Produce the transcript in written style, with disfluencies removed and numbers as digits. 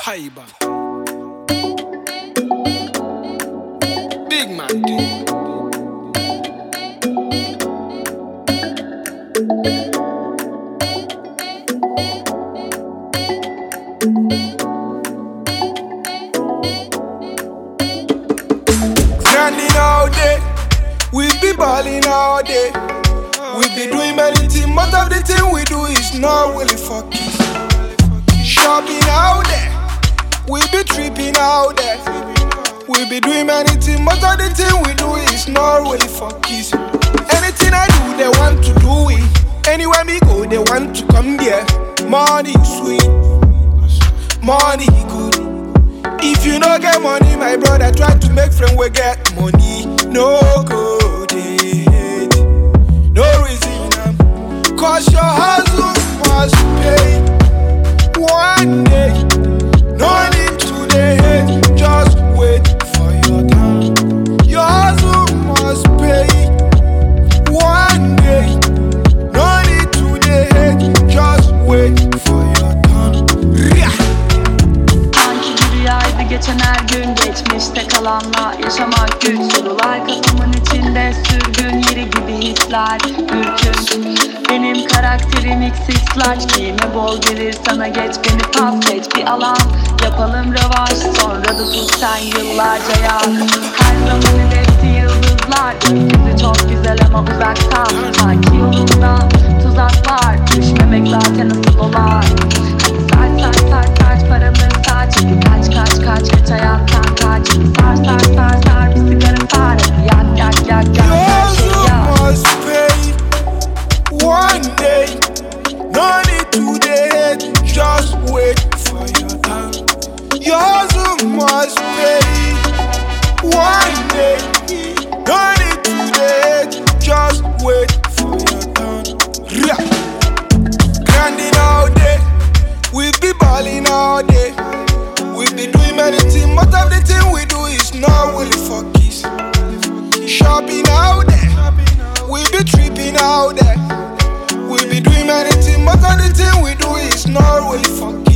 Hyper. Big man thing. Grinding all day, we be balling all day. We be doing many things, most of the thing we do is not really fucking. Shopping out there, we be tripping out there. We be doing many things, most of the thing we do is not really fucking. Anything I do, they want to do it. Anywhere me go, they want to come there. Money sweet, money good. If you no get money, my brother, try to make friends we get money. No go date, no reason. Cause your hustle must pay one day. No need to hate, just wait for your time. Your hustle must pay one day. No need to hate, just wait for your time. Geçen her gün geçmişte kalanla yaşamak güç. Sorular kafamın içinde sürgün yeri gibi hisler ürkün. Benim karakterim X'ix large, giyime bol gelir sana geç beni pas geç. Bir alan yapalım rövanş, sonra da tut sen yıllarca ya. Her zaman hedefti yıldızlar, gökyüzü çok güzel ama uzaktan. Sanki yolunda tuzaklar, düşmemek zaten asıl olan. Hadi saç paraları saç, kaç hayattan kaç. Sar bir sigara fare, yak her şey yak. Must pay one day. No need to hate, just wait for your time. Your hustle must pay one day. No need to hate, just wait for your time. Grinding all day, we be balling all day. We be doing many things, most of the thing we do is not really fuckies. Shopping out there, we be tripping out there. We be doing many things, most of the thing we do is not really fuckies.